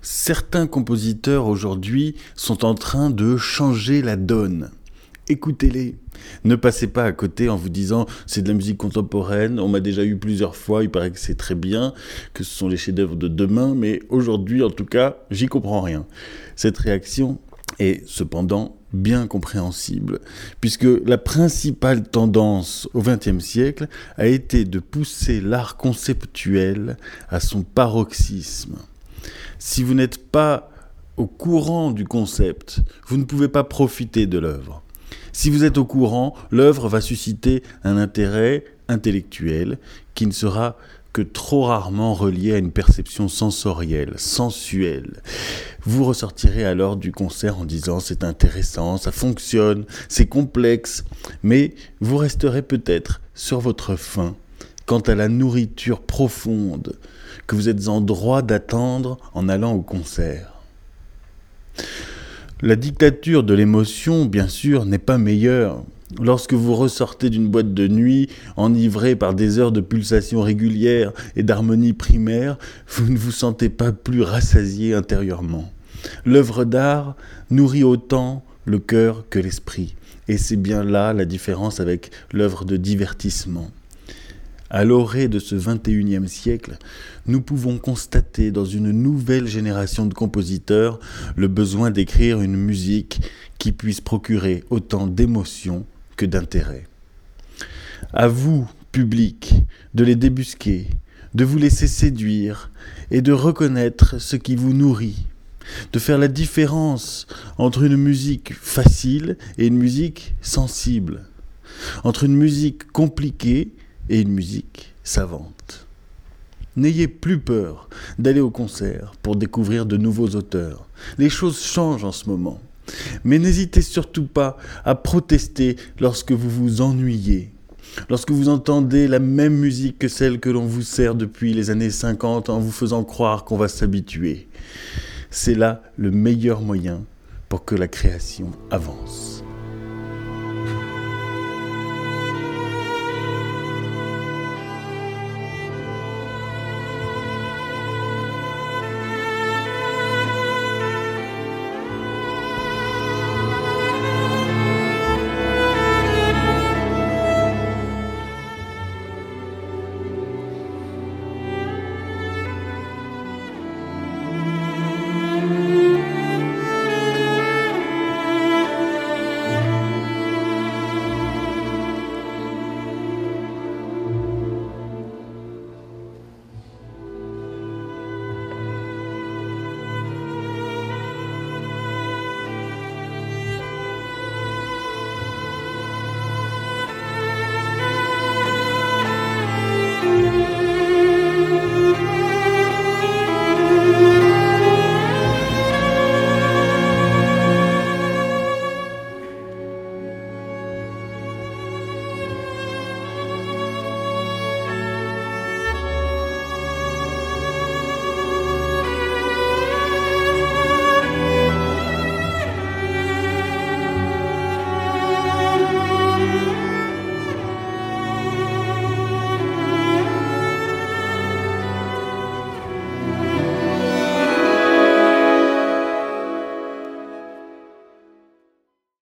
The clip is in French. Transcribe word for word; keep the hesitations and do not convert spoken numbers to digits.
Certains compositeurs aujourd'hui sont en train de changer la donne. Écoutez-les. Ne passez pas à côté en vous disant « c'est de la musique contemporaine, on m'a déjà eu plusieurs fois, il paraît que c'est très bien, que ce sont les chefs-d'œuvre de demain, mais aujourd'hui en tout cas, j'y comprends rien ». Cette réaction est cependant bien compréhensible, puisque la principale tendance au vingtième siècle a été de pousser l'art conceptuel à son paroxysme. Si vous n'êtes pas au courant du concept, vous ne pouvez pas profiter de l'œuvre. Si vous êtes au courant, l'œuvre va susciter un intérêt intellectuel qui ne sera que trop rarement relié à une perception sensorielle, sensuelle. Vous ressortirez alors du concert en disant « c'est intéressant, ça fonctionne, c'est complexe », mais vous resterez peut-être sur votre faim quant à la nourriture profonde que vous êtes en droit d'attendre en allant au concert. La dictature de l'émotion, bien sûr, n'est pas meilleure. Lorsque vous ressortez d'une boîte de nuit, enivré par des heures de pulsations régulières et d'harmonie primaire, vous ne vous sentez pas plus rassasié intérieurement. L'œuvre d'art nourrit autant le cœur que l'esprit. Et c'est bien là la différence avec l'œuvre de divertissement. À l'orée de ce vingt et unième siècle, nous pouvons constater dans une nouvelle génération de compositeurs le besoin d'écrire une musique qui puisse procurer autant d'émotions que d'intérêt. À vous, public, de les débusquer, de vous laisser séduire et de reconnaître ce qui vous nourrit, de faire la différence entre une musique facile et une musique sensible, entre une musique compliquée et une musique savante. N'ayez plus peur d'aller au concert pour découvrir de nouveaux auteurs. Les choses changent en ce moment. Mais n'hésitez surtout pas à protester lorsque vous vous ennuyez, lorsque vous entendez la même musique que celle que l'on vous sert depuis les années cinquante en vous faisant croire qu'on va s'habituer. C'est là le meilleur moyen pour que la création avance.